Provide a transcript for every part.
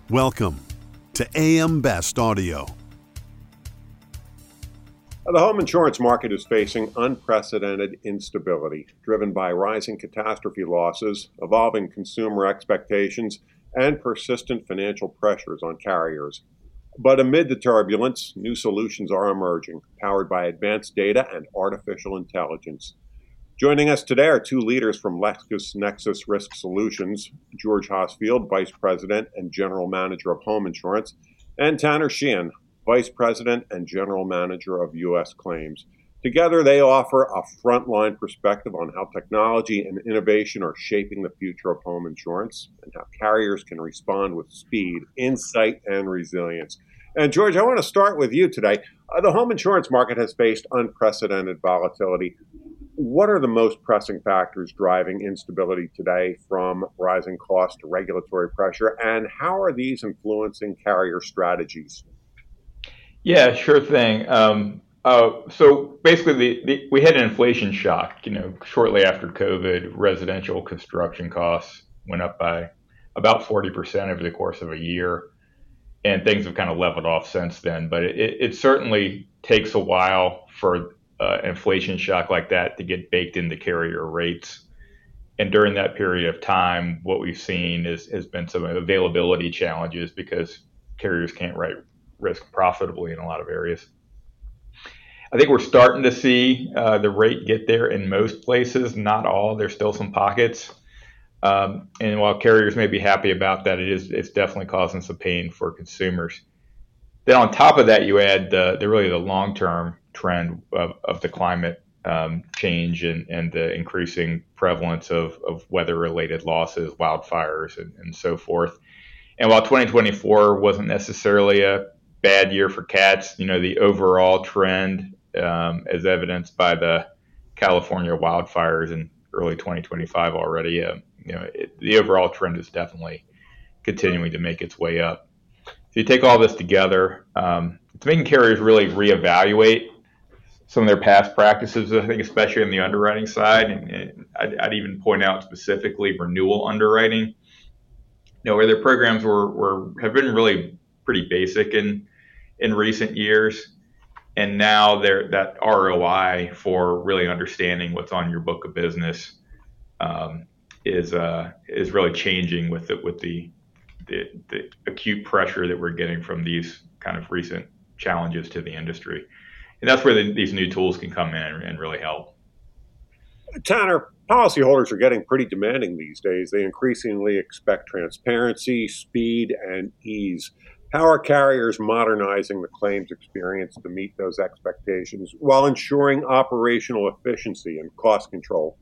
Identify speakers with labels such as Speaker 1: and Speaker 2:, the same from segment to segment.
Speaker 1: Welcome to AM Best Audio.
Speaker 2: The home insurance market is facing unprecedented instability, driven by rising catastrophe losses, evolving consumer expectations, and persistent financial pressures on carriers. But amid the turbulence, new solutions are emerging, powered by advanced data and artificial intelligence. Joining us today are two leaders from LexisNexis Risk Solutions, George Hosfield, Vice President and General Manager of Home Insurance, and Tanner Sheehan, Vice President and General Manager of U.S. Claims. Together, they offer a frontline perspective on how technology and innovation are shaping the future of home insurance and how carriers can respond with speed, insight, and resilience. And George, I want to start with you today. The home insurance market has faced unprecedented volatility. What are the most pressing factors driving instability today, from rising costs to regulatory pressure, and how are these influencing carrier strategies?
Speaker 3: Yeah, sure thing. So basically, we had an inflation shock. Shortly after COVID, residential construction costs went up by about 40% over the course of a year, and things have kind of leveled off since then. But it certainly takes a while for inflation shock like that to get baked into carrier rates. And during that period of time, what we've seen has been some availability challenges because carriers can't write risk profitably in a lot of areas. I think we're starting to see the rate get there in most places, not all. There's still some pockets. And while carriers may be happy about that, it's definitely causing some pain for consumers. Then on top of that, you add the long-term trend of the climate change and the increasing prevalence of weather-related losses, wildfires, and so forth. And while 2024 wasn't necessarily a bad year for cats, the overall trend, as evidenced by the California wildfires in early 2025 already, the overall trend is definitely continuing to make its way up. So you take all this together, it's making carriers really reevaluate some of their past practices, I think, especially on the underwriting side. And I'd even point out specifically renewal underwriting, where their programs have been really pretty basic in recent years. And now that ROI for really understanding what's on your book of business is really changing with the acute pressure that we're getting from these kind of recent challenges to the industry. And that's where these new tools can come in and really help.
Speaker 2: Tanner, policyholders are getting pretty demanding these days. They increasingly expect transparency, speed, and ease. How are carriers modernizing the claims experience to meet those expectations while ensuring operational efficiency and cost control?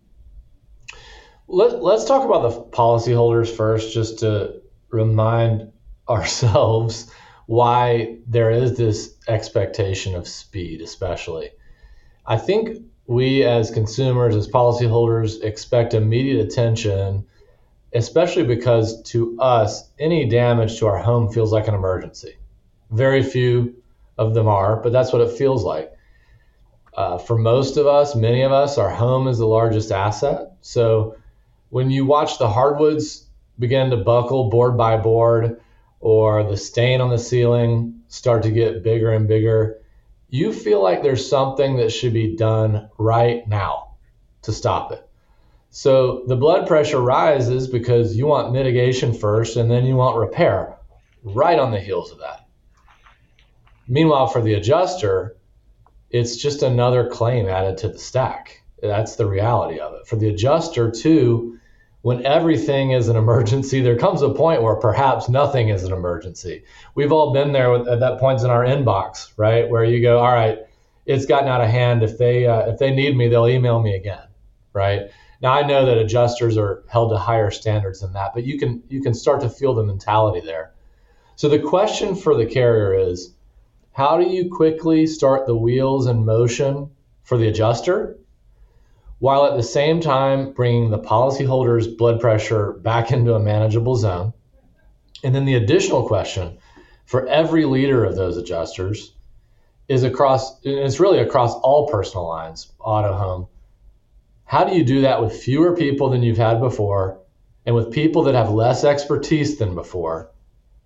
Speaker 4: Let's talk about the policyholders first, just to remind ourselves why there is this expectation of speed, especially. I think we as consumers, as policyholders, expect immediate attention, especially because to us, any damage to our home feels like an emergency. Very few of them are, but that's what it feels like. For most of us, many of us, our home is the largest asset. So when you watch the hardwoods begin to buckle board by board, or the stain on the ceiling start to get bigger and bigger, you feel like there's something that should be done right now to stop it. So the blood pressure rises because you want mitigation first, and then you want repair right on the heels of that. Meanwhile, for the adjuster, it's just another claim added to the stack. That's the reality of it. For the adjuster, too, when everything is an emergency, there comes a point where perhaps nothing is an emergency. We've all been there at that point in our inbox, right? Where you go, all right, it's gotten out of hand. If they need me, they'll email me again, right? Now, I know that adjusters are held to higher standards than that, but you can start to feel the mentality there. So the question for the carrier is, how do you quickly start the wheels in motion for the adjuster, while at the same time bringing the policyholder's blood pressure back into a manageable zone? And then the additional question for every leader of those adjusters is it's really across all personal lines, auto, home. How do you do that with fewer people than you've had before, and with people that have less expertise than before,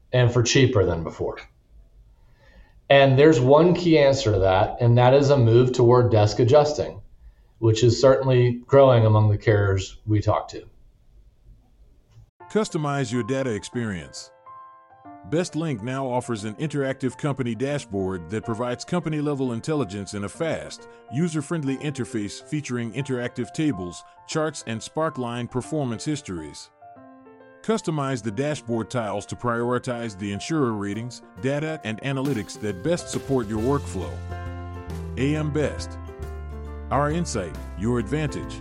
Speaker 4: and for cheaper than before. And there's one key answer to that, and that is a move toward desk adjusting, which is certainly growing among the carriers we talk to.
Speaker 5: Customize your data experience. BestLink now offers an interactive company dashboard that provides company-level intelligence in a fast, user-friendly interface featuring interactive tables, charts, and Sparkline performance histories. Customize the dashboard tiles to prioritize the insurer ratings, data, and analytics that best support your workflow. AM Best. Our insight, your advantage.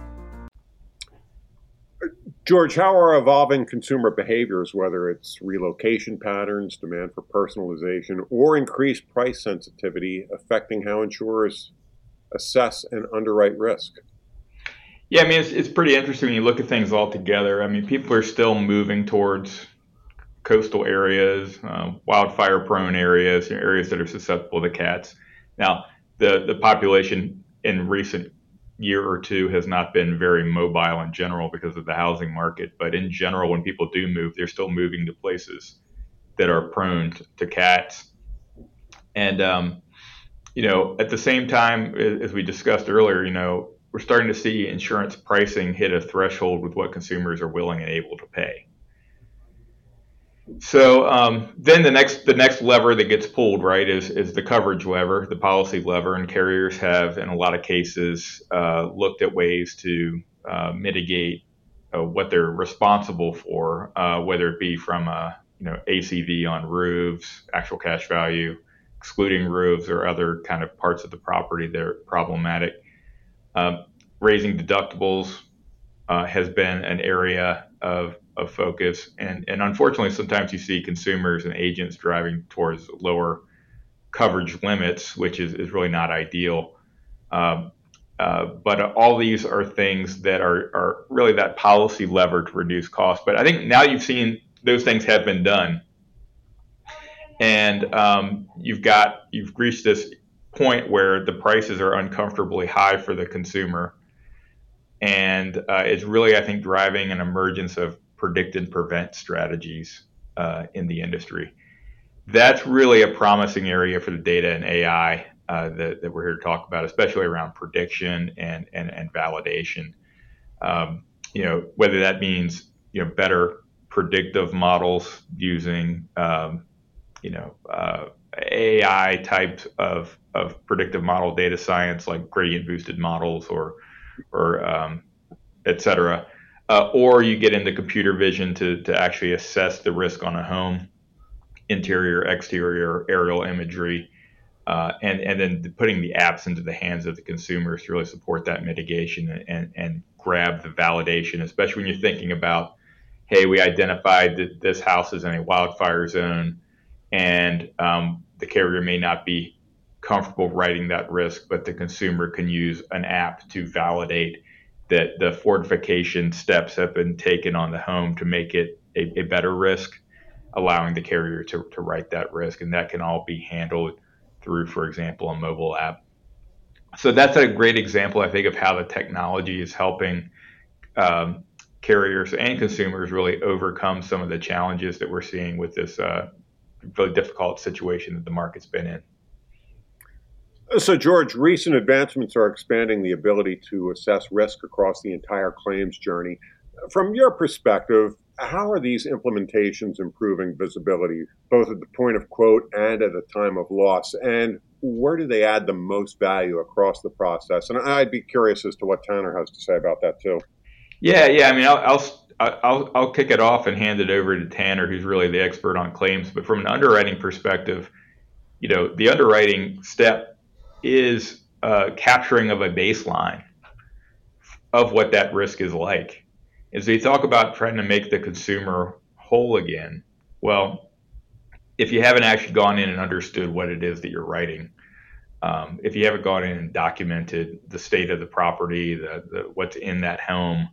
Speaker 2: George, how are evolving consumer behaviors, whether it's relocation patterns, demand for personalization, or increased price sensitivity, affecting how insurers assess and underwrite risk?
Speaker 3: Yeah, I mean, it's pretty interesting when you look at things all together. I mean, people are still moving towards coastal areas, wildfire-prone areas, areas that are susceptible to cats. Now, the population in recent year or two has not been very mobile in general because of the housing market. But in general, when people do move, they're still moving to places that are prone to cats. And, at the same time, as we discussed earlier, we're starting to see insurance pricing hit a threshold with what consumers are willing and able to pay. So then the next lever that gets pulled, right, is the coverage lever, the policy lever, and carriers have, in a lot of cases, looked at ways to mitigate what they're responsible for, whether it be from ACV on roofs, actual cash value, excluding roofs, or other kind of parts of the property that are problematic. Raising deductibles has been an area of focus, and unfortunately, sometimes you see consumers and agents driving towards lower coverage limits, which is really not ideal. But all these are things that are really that policy lever to reduce costs. But I think now you've seen those things have been done, and you've reached this point where the prices are uncomfortably high for the consumer, and it's really, I think, driving an emergence of predict and prevent strategies in the industry. That's really a promising area for the data and AI that we're here to talk about, especially around prediction and validation. Whether that means better predictive models using AI types of predictive model data science, like gradient boosted models or et cetera. Or you get into computer vision to actually assess the risk on a home, interior, exterior, aerial imagery, and then putting the apps into the hands of the consumers to really support that mitigation and grab the validation, especially when you're thinking about, hey, we identified that this house is in a wildfire zone, and the carrier may not be comfortable writing that risk, but the consumer can use an app to validate that the fortification steps have been taken on the home to make it a better risk, allowing the carrier to write that risk. And that can all be handled through, for example, a mobile app. So that's a great example, I think, of how the technology is helping carriers and consumers really overcome some of the challenges that we're seeing with this really difficult situation that the market's been in.
Speaker 2: So, George, recent advancements are expanding the ability to assess risk across the entire claims journey. From your perspective, how are these implementations improving visibility, both at the point of quote and at the time of loss? And where do they add the most value across the process? And I'd be curious as to what Tanner has to say about that too.
Speaker 3: Yeah. I mean, I'll kick it off and hand it over to Tanner, who's really the expert on claims. But from an underwriting perspective, the underwriting step is capturing of a baseline of what that risk is like. As we talk about trying to make the consumer whole again, well, if you haven't actually gone in and understood what it is that you're writing, if you haven't gone in and documented the state of the property, the what's in that home,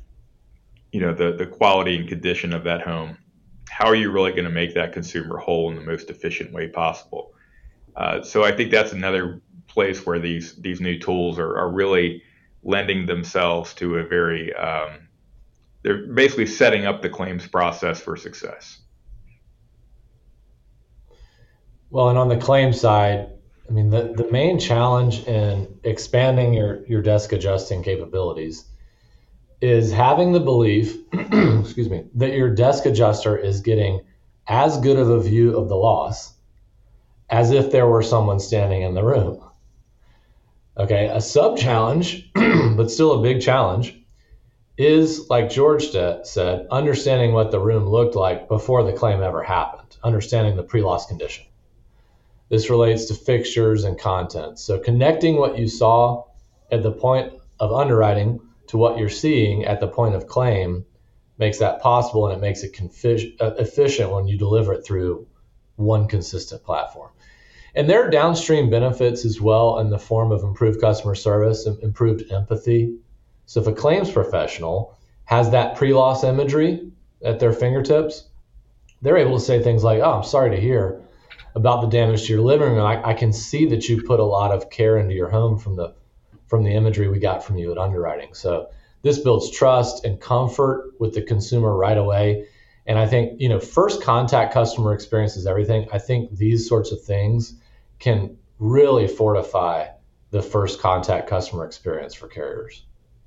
Speaker 3: the quality and condition of that home, how are you really going to make that consumer whole in the most efficient way possible? So I think that's another place where these new tools are really lending themselves to a very, they're basically setting up the claims process for success.
Speaker 4: Well, and on the claim side, I mean, the main challenge in expanding your desk adjusting capabilities is having the belief, excuse me, that your desk adjuster is getting as good of a view of the loss as if there were someone standing in the room. Okay, a sub challenge, but still a big challenge, is like George said, understanding what the room looked like before the claim ever happened, understanding the pre-loss condition. This relates to fixtures and content. So connecting what you saw at the point of underwriting to what you're seeing at the point of claim makes that possible, and it makes it efficient when you deliver it through one consistent platform. And there are downstream benefits as well in the form of improved customer service and improved empathy. So if a claims professional has that pre-loss imagery at their fingertips, they're able to say things like, "Oh, I'm sorry to hear about the damage to your living room. I can see that you put a lot of care into your home from the imagery we got from you at underwriting." So this builds trust and comfort with the consumer right away. And I think, first contact customer experience is everything. I think these sorts of things can really fortify the first contact customer experience for carriers.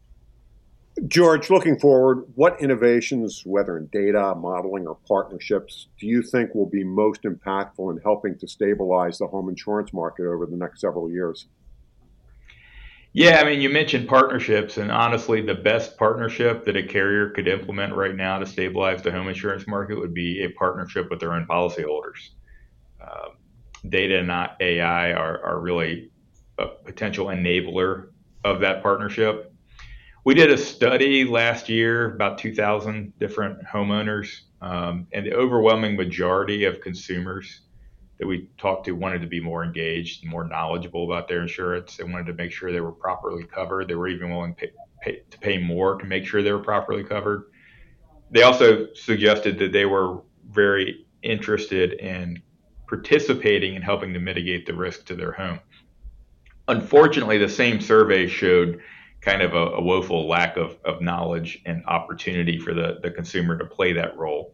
Speaker 2: George, looking forward, what innovations, whether in data, modeling, or partnerships, do you think will be most impactful in helping to stabilize the home insurance market over the next several years?
Speaker 3: Yeah, I mean, you mentioned partnerships, and honestly, the best partnership that a carrier could implement right now to stabilize the home insurance market would be a partnership with their own policyholders. Data and not AI are really a potential enabler of that partnership. We did a study last year, about 2,000 different homeowners, and the overwhelming majority of consumers that we talked to wanted to be more engaged and more knowledgeable about their insurance. They wanted to make sure they were properly covered. They were even willing to pay more to make sure they were properly covered. They also suggested that they were very interested in participating in helping to mitigate the risk to their home. Unfortunately, the same survey showed kind of a woeful lack of knowledge and opportunity for the consumer to play that role.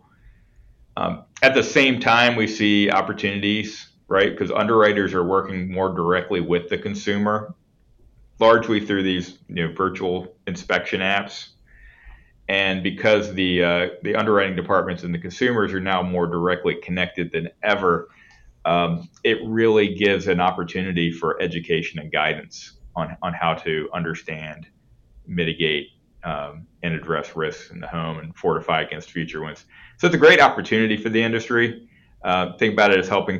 Speaker 3: At the same time, we see opportunities, right? Because underwriters are working more directly with the consumer, largely through these virtual inspection apps. And because the underwriting departments and the consumers are now more directly connected than ever, it really gives an opportunity for education and guidance on how to understand, mitigate, and address risks in the home and fortify against future ones. So it's a great opportunity for the industry. Think about it as helping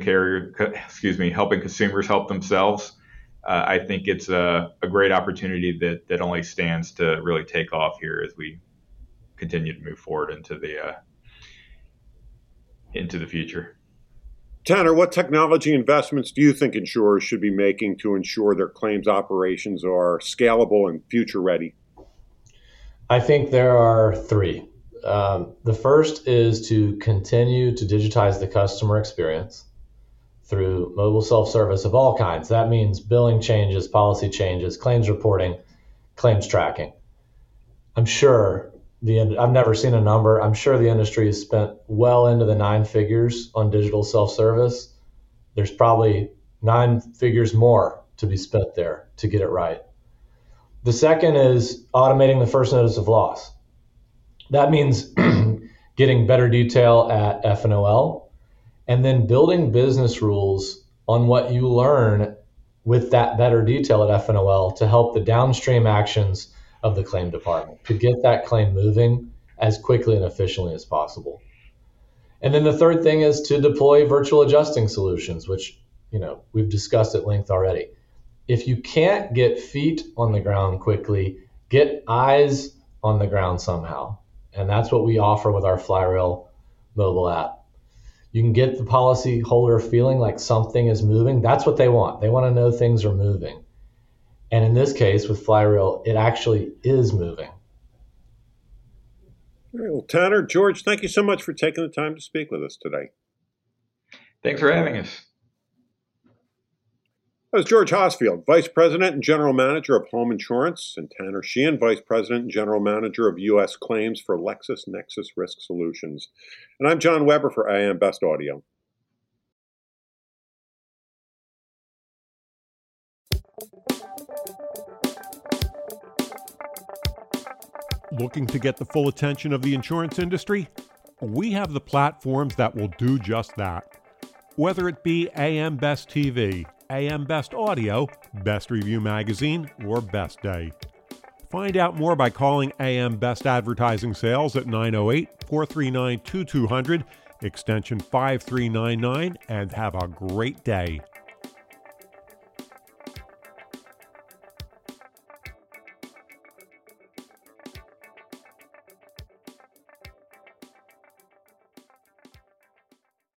Speaker 3: consumers help themselves. I think it's a great opportunity that only stands to really take off here as we continue to move forward into the future.
Speaker 2: Tanner, what technology investments do you think insurers should be making to ensure their claims operations are scalable and future ready?
Speaker 4: I think there are three. The first is to continue to digitize the customer experience through mobile self-service of all kinds. That means billing changes, policy changes, claims reporting, claims tracking. I'm sure I've never seen a number. I'm sure the industry has spent well into the 9 figures on digital self-service. There's probably 9 figures more to be spent there to get it right. The second is automating the first notice of loss. That means getting better detail at F&OL and then building business rules on what you learn with that better detail at F&OL to help the downstream actions of the claim department to get that claim moving as quickly and efficiently as possible. And then the third thing is to deploy virtual adjusting solutions, which we've discussed at length already. If you can't get feet on the ground quickly, get eyes on the ground somehow. And that's what we offer with our Flyreel mobile app. You can get the policy holder feeling like something is moving. That's what they want. They want to know things are moving. And in this case, with Flyreel, it actually is moving.
Speaker 2: All right, well, Tanner, George, thank you so much for taking the time to speak with us today.
Speaker 3: Thanks for having us.
Speaker 2: That was George Hosfield, Vice President and General Manager of Home Insurance, and Tanner Sheehan, Vice President and General Manager of U.S. Claims for LexisNexis Risk Solutions. And I'm John Weber for AM Best Audio.
Speaker 6: Looking to get the full attention of the insurance industry? We have the platforms that will do just that. Whether it be AM Best TV, AM Best Audio, Best Review Magazine, or Best Day. Find out more by calling AM Best Advertising Sales at 908-439-2200, extension 5399, and have a great day.